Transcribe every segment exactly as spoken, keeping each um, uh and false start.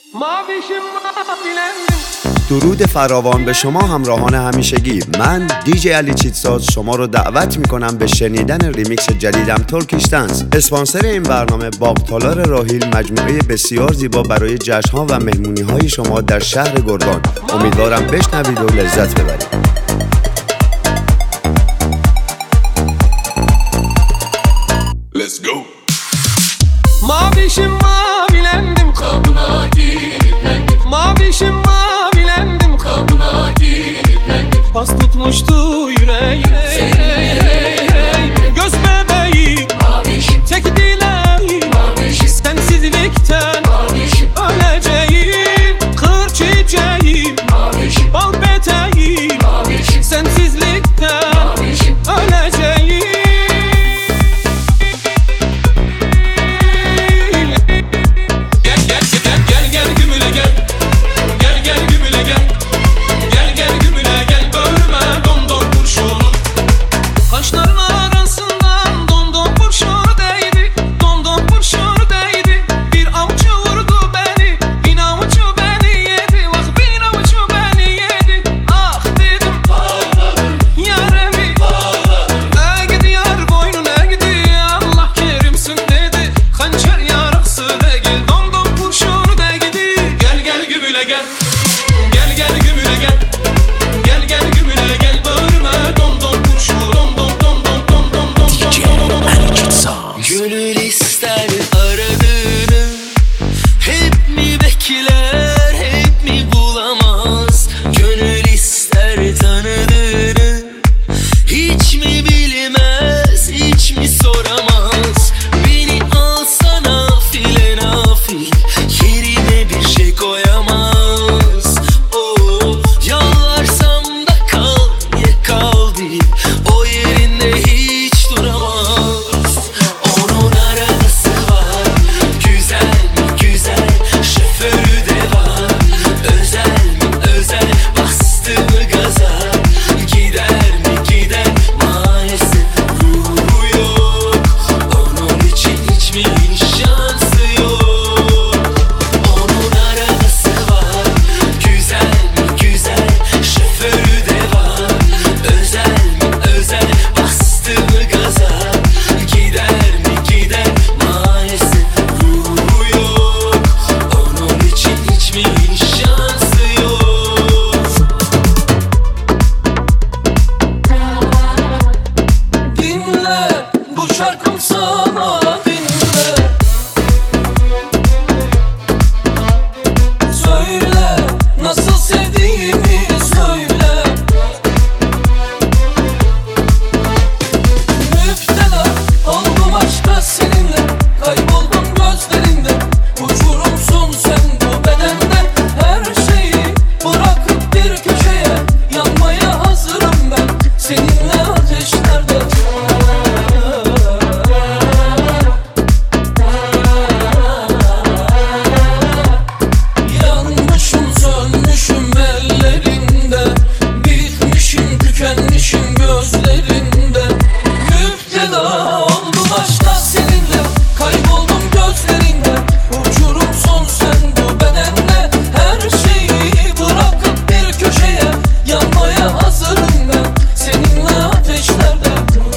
درود فراوان به شما همراهان همیشگی. من دیجی علی چیتساز شما رو دعوت میکنم به شنیدن ریمیکس جدیدم ترکیش دنس. اسپانسر این برنامه باغ‌تالار راهیل، مجموعه بسیار زیبا برای جشن‌ها و مهمونی‌های شما در شهر گرگان. امیدوارم بشنوید و لذت ببرید. Let's go. Mavişim mavilendim, Kabına kilitlendim, mavişim mavilendim, kabına kilitlendim. pas tutmuştu yüreğim. Göz bebeğim, Mavişim, tek dileğim, mavişim, sensizlikten mavişim, öleceğim. Kır çiçeğim, mavişim, bal peteğim, mavişim, sensizlikten mavişim. öleceğim. Gel gel gel gel gel gümüle gel. Gel gel gümüle gel. Gel gel gümüle gel. Bölme domdom kurşunu. Kaşların arasından domdom kurşunu değdi. Domdom kurşunu değdi. Bir avcı vurdu beni. Bin avcı beni yedi. Bak bin avcı beni yedi. Ah dedim Ağladım, yaremi. ağladım, Eğdi yar boynun eğdi. Allah kerimsin dedi. Hançer yarıksı değil. Domdom kurşunu değdi. Gel gel gümüle gel. Gel gel gümüle gel. Gel gel gümüle gel. Bölme domdom kurşunu. Domdom domdom domdom domdom domdom. Gönül ister aradığını, hep mi bekler, hep mi bulamaz? Gönül ister tanıdığını, hiç mi bilmez, hiç mi soramaz? Beni alsana file nafil, yerine bir şey koyamaz. Oh, yalvarsam da kal, ye kal deyip o yerinde hiç duramaz. Onun arabası var, güzel mi güzel, şoförü de var. Özel mi özel, bastı mı gaza, gider mi gider, maalesef ruhu yok. Onun için hiç mi şansı yok? Onun arabası var, güzel mi güzel, şoförü de var. Özel mi özel, bastı mı gaza, gider mi gider, maalesef ruhu yok. Onun için hiç mi şansı yok? Dinle, bu şarkım sana dinle. Söyle, nasıl sevdiğimi söyle. Müptela oldum aşka seninle. Kayboldum gözlerinde. Uçurumsun sen bu bedende. Her şeyi bırakıp bir köşeye yanmaya hazırım ben. Seninle ateşlerde. Yanmışım sönmüşüm ellerinde. Bitmişim tükenmişim gözlerinde. Müptela oldum aşka seninle. Kayboldum gözlerinde. Uçurumsun sen bu bedende. Her şeyi bırakıp bir köşeye yanmaya hazırım ben. Seninle ateşlerde.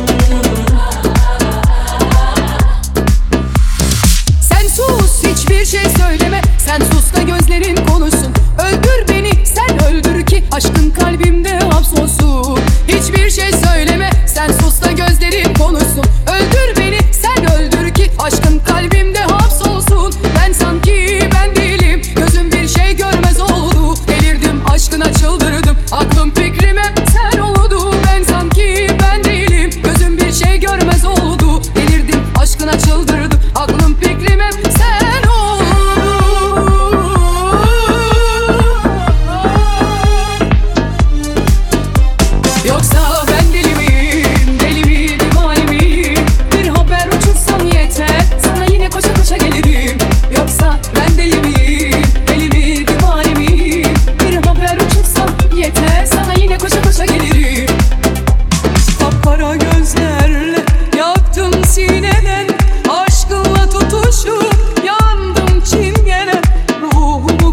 Sen sus, hiçbir şey söyleme. Sen sus da gözlerin konuşsun. Öldür beni, sen öldür ki aşkın kalbimde hapsolsun. Hiçbir şey söyleme. Sen sus da gözlerin konuşsun. Öldür beni, sen öldür ki aşkın kalbimde hapsolsun. Ben sanki ben değilim, gözüm bir şey görmez oldu. Delirdim, aşkına çıldırdım, aklım fikrim hep sen oldu. Ben sanki ben değilim, gözüm bir şey görmez oldu. Delirdim, aşkına çıldırdım, aklım fikrim hep sen oldu. Yoksa ben deli miyim, deli miydim, hali miyim? Bir haber uçursam yeter, sana yine koşa koşa gelirim. Yoksa ben deli miyim, deli miydim, hali miyim? Bir haber uçursam yeter, sana yine koşa koşa gelirim. Kapkara gözlerle yaktım sineden, aşkınla tutuşup yandım çingene. Ruhumu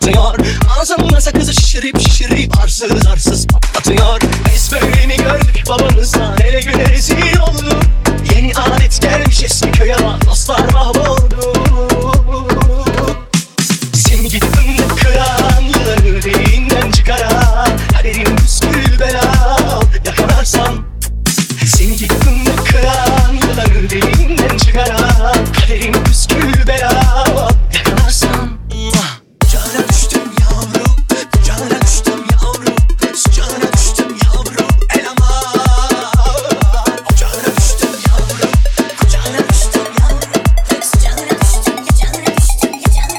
patlatıyor. Ağzımda sakızı şişirip şişirip arsız arsız patlatıyor. Biz böyle mi gördük babamızdan, hele güne rezil oldu. Yeni adet gelmiş eski köye bak, dostlar mahvoldu. Seni gidip ınlık kıran, yılları deliğinden çıkaran, kaderin püskül bela yakalarsam. Seni gidip ınlık kıran, yılları deliğinden çıkaran, kaderin püskül bela yakalarsam. Cana düştüm yavrum, cana düştüm yavrum, cana düştüm yavrum, el aman. Cana düştüm yavrum, cana düştüm yavrum, cana düştüm, cana düştüm, cana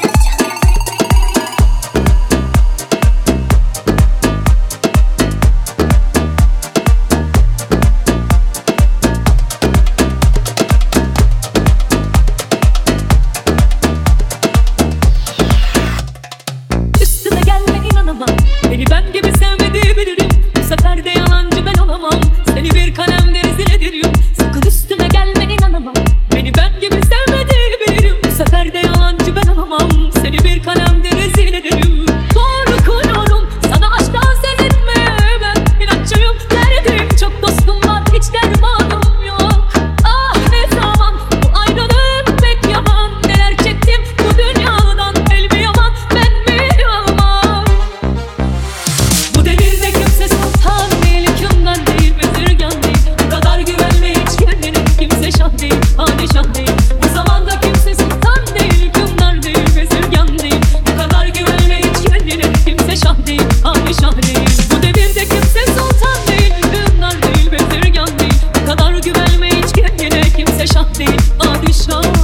Üstüme gelme inanamam, beni ben gibi sevmediği bilirim. Bu sefer de yalancı ben olamam, seni bir kalemde rezil ederim. Sakın üstüme gelme inanamam, beni ben gibi sevmediği bilirim. Bu sefer de yalancı ben olamam, seni bir kalemde rezil ederim. Doğru koyuyorum sana aşktan söz etme, ben inatçıyım, derdim çok dostum var, hiç dermanım yok. Ah ne zaman bu ayrılık pek yaman, neler çektim bu dünyadan, el mi yaman ben mi yaman. Bu devirde kimse sultan değil, hükümdar değil, bezirgan değil. Bu kadar güvenme hiç kendine, kimse şah değil, padişah değil. Bu zamanda kimse sultan değil, hükümdar değil, bezirgan değil. Bu kadar güvenme hiç kendine, kimse şah değil, padişah değil. Bu devirde kimse sultan değil, hükümdar değil, bezirgan değil. Bu kadar güvenme hiç kendine, kimse şah değil, padişah değil.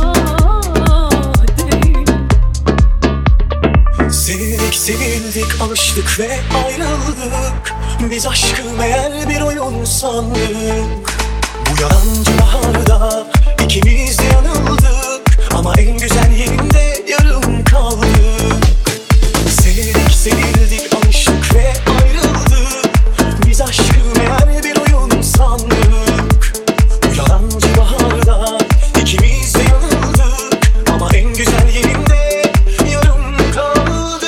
Sevdik sevildik alıştık ve ayrıldık. Biz aşkı meğer bir oyun sandık. Bu yalancı baharda ikimiz de yanıldık, ama en güzel yerinde yarım kaldık. Sevdik sevildik alıştık ve ayrıldık. Biz aşkı meğer bir oyun sandık. Bu yalancı baharda ikimiz de yanıldık, ama en güzel yerinde yarım kaldı.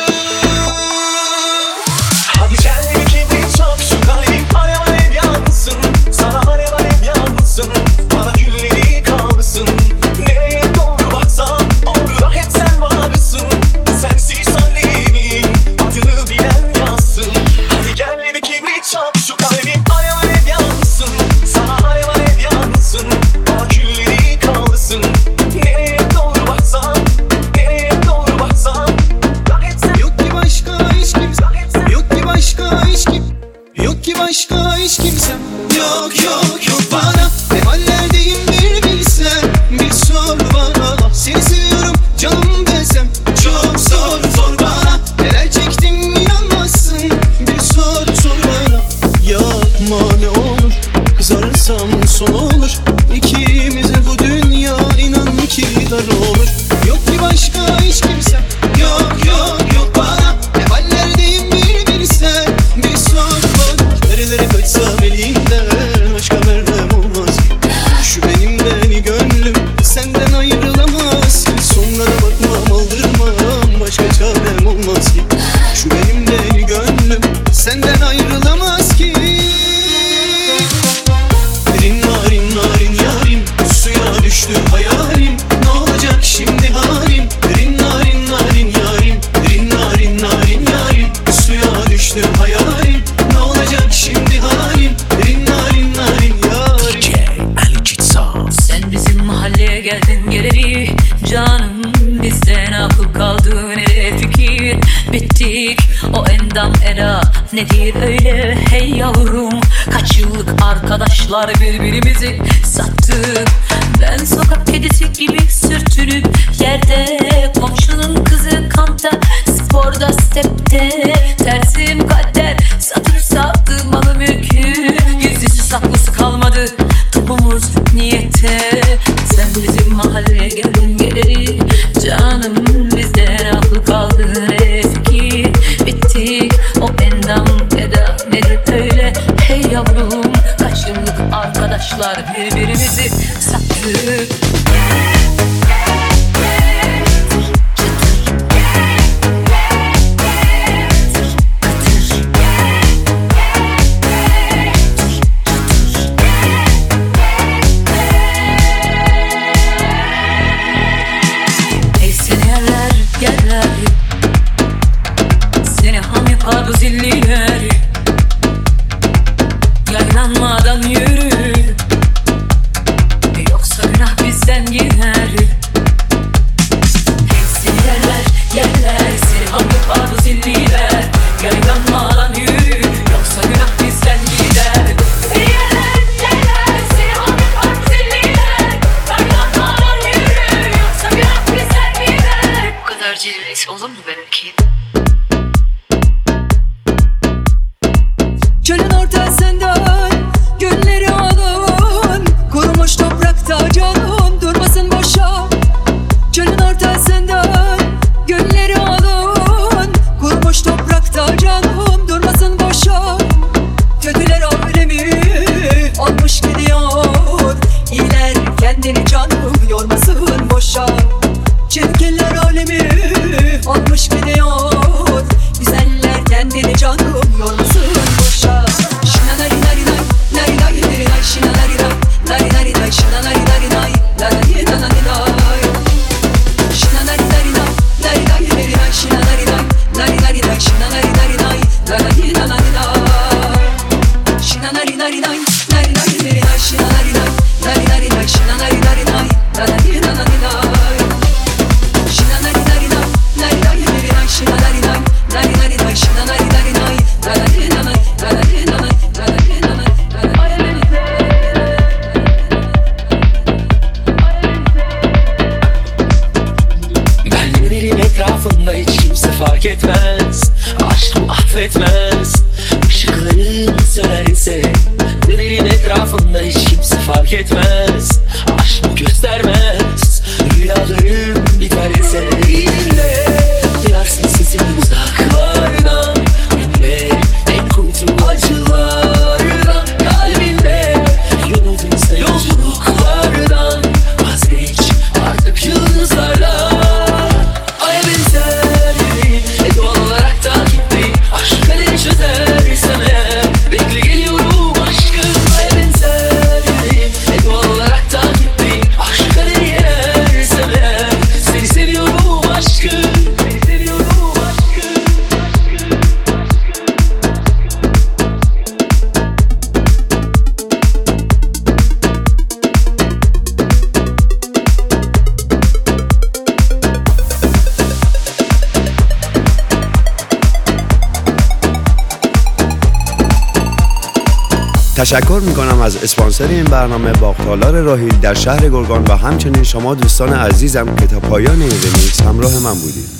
Hadi gel bir kibrit çak, şu kalbim alev alev yansın. Sana alev alev yansın, bana külleri kalsın. Nereye doğru baksam orada hep sen varsın. Sensiz hallemin adını bilen yazsın. Hadi gel bir kibrit çak, şu kalbim alev alev yansın. Sana alev alev yansın, bana külleri kalsın. Nereye doğru baksam, nereye doğru baksam, hep sen. Yok ki başka hiç kimsem, yok ki başka hiç kim, yok ki başka hiç kimsem. Yok yok yok bana, ne hallerdeyim bir bilsen. Bir sor bana, seni seviyorum canım desem. Çok zor zor bana, neler çektim inanmazsın. Bir sor sor bana, yapma ne olur, kızarsam son olur. İkimize bu dünya inan ki dar olur. Yok ki başka hiç kimsem, yok yok yok bana, ne hallerdeyim bir bilsen. Bir sor bana, nerelere kaçsam elimden, başka merhem olmaz ki. Şu benim beni gönlüm senden ayrılamaz ki. Sonlara bakmam aldırmam, başka çarem olmaz ki. Şu benim beni gönlüm senden ayrılamaz ki. Narin narin narin yarim, suya düştü hayalim. Ne olacak şimdi halim? Narin narin narin yarim, narin narin narin yarim, suya düştü hayalim. Ne olacak şimdi halim? Narin narin narin yarim. D J Ali Çitsal. Sen bizim mahalleye geldin geleli, canım bizden akıl kaldı nereye fikir. Bittik o endam eda nedir öyle hey yavrum. Kaç yıllık arkadaşlar birbirimizi sattık. Ben sokak kedisi gibi sürtünüp yerde, komşunun kızı kampta, sporda stepte. Tersim kader satıp sattı malı mülkü, gizlisi saklısı kalmadı topumuz niyete. Sen bizim mahalleye geldin geleli, canım bizden akıl kaldı nereye fikir. Bittik o endam eda nedir öyle hey yavrum. Kaç yıllık arkadaşlar birbirimizi sattık. oğlum bu benimki. Çölün ortasından gülleri alın, kurumuş toprakta canım durmasın boşa. Çölün ortasından gülleri alın, kurumuş toprakta canım durmasın boşa. Kötüler alemi olmuş gidiyor, iyiler kendini canım yormasın boşa. Çirkinler alemi olmuş gidiyor, güzeller kendini canım yormasın boşa. Şina nari nari nay, nari nari nari nay, şina nari nay, nari nari nay, şina nari nari nay, nari nari nay. Şina nari nari nay, nari nari nari nay, şina nari nay, nari nari nay, şina nari nari nay, nari nari nay. Şina nari nari nay, nari nari nari nay, şina nari nay, nari nari nay, şina nari nari nay, nari nari nay. Şina nari nari nay, nari nari nari nay, şina nari nay, nari nari nay, şina nari nari nay, nari nari nay, nari nari nay, nari nari nay. Ben dönerim etrafında hiç kimse fark etmez. Aşk bu affetmez. Işıkların sönerse dönerim etrafında hiç kimse fark etmez. Aşk bu göstermez. Rüyalarım biterse dinle, duyarsın sesimi uzaklardan. Dinle en kuytu acılardan. Kalbinde yolumuzda yolculuklardan. Vazgeç artık yıldızlarla. Aya benzer yüreğim doğal olarak takipteyim. Aşk kaderi çözersem eğer bekle geliyorum aşkım. Aya benzer yüreğim doğal olarak takipteyim. Aşk kaderi yersem eğer seni seviyorum aşkım. Seni seviyorum aşkım. تشکر میکنم از اسپانسر این برنامه باغ‌تالار راهیل در شهر گرگان و همچنین شما دوستان عزیزم که تا پایان این ریمیکس همراه من بودید.